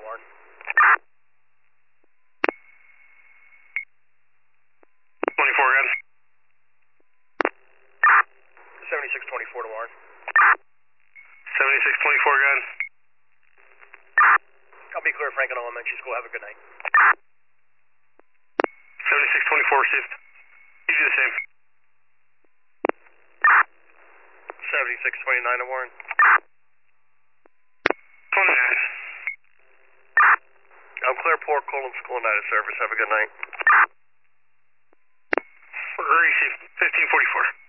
Warren. 24 again. 7624 to Warren. 7624 again. I'll be clear, Franklin Elementary School. Have a good night. 7624 received. You do the same. 7629 to Warren. 29. I'm clear, Port Colum School and out of service. Have a good night. Receive. 1544.